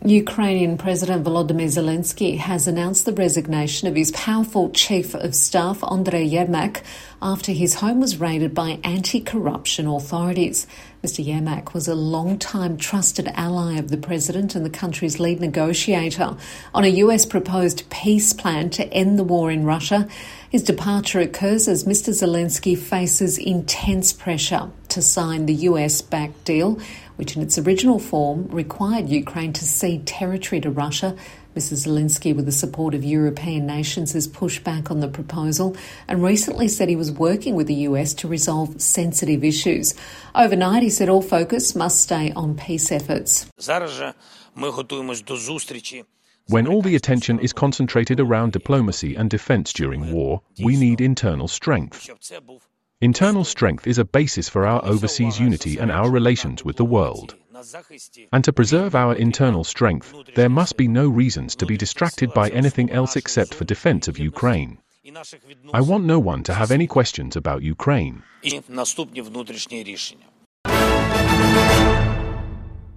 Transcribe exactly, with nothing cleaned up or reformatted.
Ukrainian President Volodymyr Zelensky has announced the resignation of his powerful chief of staff, Andriy Yermak, after his home was raided by anti-corruption authorities. Mister Yermak was a long-time trusted ally of the president and the country's lead negotiator on a U S proposed peace plan to end the war in Russia. His departure occurs as Mister Zelensky faces intense pressure to sign the U S-backed deal, which in its original form required Ukraine to cede territory to Russia. Mister Zelensky, with the support of European nations, has pushed back on the proposal and recently said he was working with the U S to resolve sensitive issues. Overnight, he said all focus must stay on peace efforts. When all the attention is concentrated around diplomacy and defense during war, we need internal strength. Internal strength is a basis for our overseas unity and our relations with the world. And to preserve our internal strength, there must be no reasons to be distracted by anything else except for defense of Ukraine. I want no one to have any questions about Ukraine.